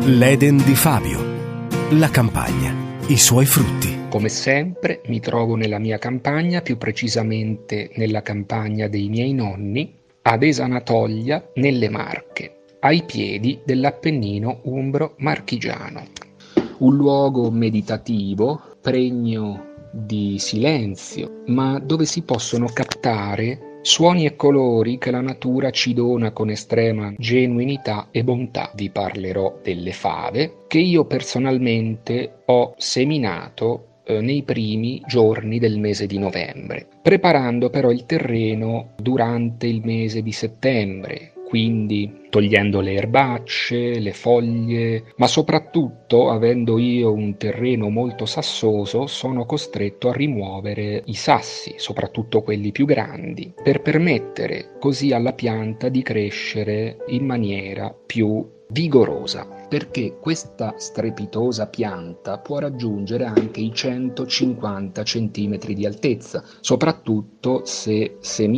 L'Eden di Fabio, la campagna, i suoi frutti. Come sempre mi trovo nella mia campagna, più precisamente nella campagna dei miei nonni, ad Esanatoglia, nelle Marche, ai piedi dell'Appennino umbro marchigiano. Un luogo meditativo, pregno di silenzio, ma dove si possono captare suoni e colori che la natura ci dona con estrema genuinità e bontà. Vi parlerò delle fave che io personalmente ho seminato nei primi giorni del mese di novembre, preparando però il terreno durante il mese di settembre, quindi togliendo le erbacce, le foglie, ma soprattutto, avendo io un terreno molto sassoso, sono costretto a rimuovere i sassi, soprattutto quelli più grandi, per permettere così alla pianta di crescere in maniera più vigorosa, perché questa strepitosa pianta può raggiungere anche i 150 cm di altezza, soprattutto se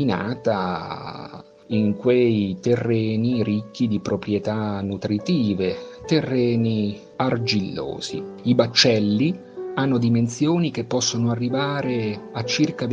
seminata in quei terreni ricchi di proprietà nutritive, terreni argillosi. I baccelli hanno dimensioni che possono arrivare a circa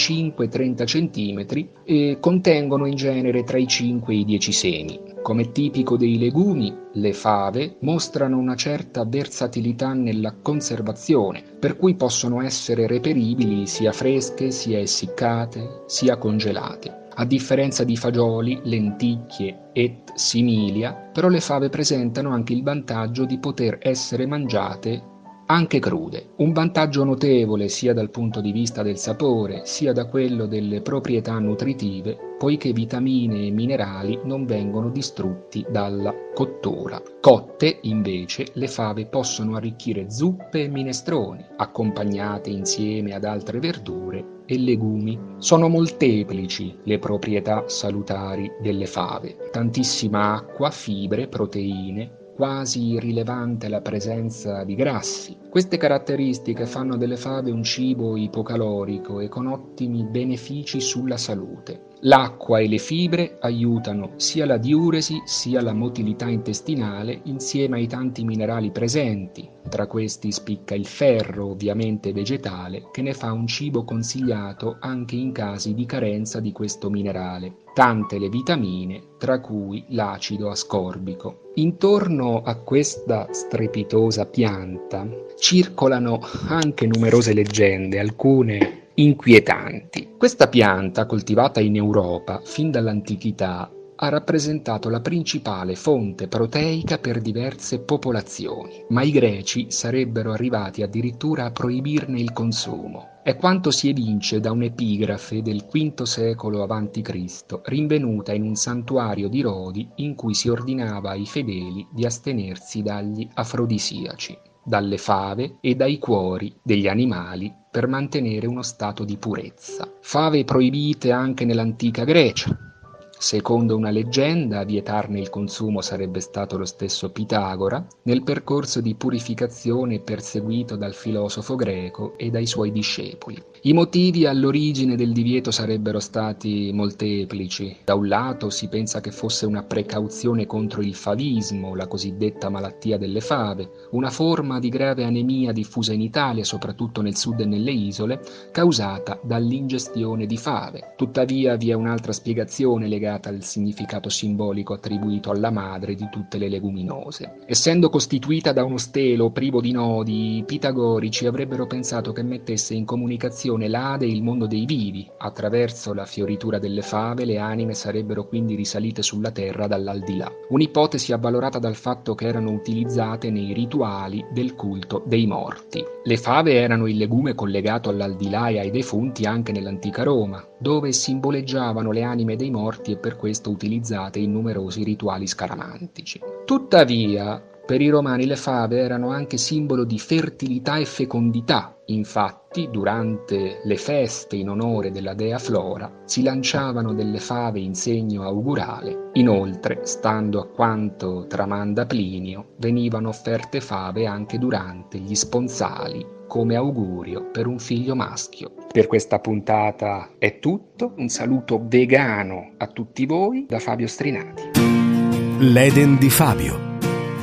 25-30 cm e contengono in genere tra i 5 e i 10 semi. Come tipico dei legumi, le fave mostrano una certa versatilità nella conservazione, per cui possono essere reperibili sia fresche, sia essiccate, sia congelate. A differenza di fagioli, lenticchie et similia, però le fave presentano anche il vantaggio di poter essere mangiate anche crude. Un vantaggio notevole sia dal punto di vista del sapore, sia da quello delle proprietà nutritive, poiché vitamine e minerali non vengono distrutti dalla cottura. Cotte, invece, le fave possono arricchire zuppe e minestroni, accompagnate insieme ad altre verdure e legumi. Sono molteplici le proprietà salutari delle fave. Tantissima acqua, fibre, proteine, quasi irrilevante la presenza di grassi. Queste caratteristiche fanno delle fave un cibo ipocalorico e con ottimi benefici sulla salute. L'acqua e le fibre aiutano sia la diuresi sia la motilità intestinale insieme ai tanti minerali presenti. Tra questi spicca il ferro, ovviamente vegetale, che ne fa un cibo consigliato anche in casi di carenza di questo minerale. Tante le vitamine, tra cui l'acido ascorbico. Intorno a questa strepitosa pianta circolano anche numerose leggende, alcune inquietanti. Questa pianta, coltivata in Europa fin dall'antichità, ha rappresentato la principale fonte proteica per diverse popolazioni, ma i greci sarebbero arrivati addirittura a proibirne il consumo. È quanto si evince da un'epigrafe del V secolo a.C., rinvenuta in un santuario di Rodi in cui si ordinava ai fedeli di astenersi dagli afrodisiaci, dalle fave e dai cuori degli animali per mantenere uno stato di purezza. Fave proibite anche nell'antica Grecia. Secondo una leggenda, a vietarne il consumo sarebbe stato lo stesso Pitagora, nel percorso di purificazione perseguito dal filosofo greco e dai suoi discepoli. I motivi all'origine del divieto sarebbero stati molteplici. Da un lato si pensa che fosse una precauzione contro il favismo, la cosiddetta malattia delle fave, una forma di grave anemia diffusa in Italia, soprattutto nel sud e nelle isole, causata dall'ingestione di fave. Tuttavia vi è un'altra spiegazione legata al significato simbolico attribuito alla madre di tutte le leguminose. Essendo costituita da uno stelo privo di nodi, i pitagorici avrebbero pensato che mettesse in comunicazione l'Ade e il mondo dei vivi. Attraverso la fioritura delle fave le anime sarebbero quindi risalite sulla terra dall'aldilà. Un'ipotesi avvalorata dal fatto che erano utilizzate nei rituali del culto dei morti. Le fave erano il legume collegato all'aldilà e ai defunti anche nell'antica Roma, dove simboleggiavano le anime dei morti e per questo utilizzate in numerosi rituali scaramantici. Tuttavia, per i romani le fave erano anche simbolo di fertilità e fecondità. Infatti, durante le feste in onore della dea Flora, si lanciavano delle fave in segno augurale. Inoltre, stando a quanto tramanda Plinio, venivano offerte fave anche durante gli sponsali, come augurio per un figlio maschio. Per questa puntata è tutto, un saluto vegano a tutti voi da Fabio Strinati. L'Eden di Fabio.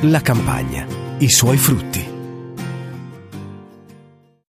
La campagna, i suoi frutti.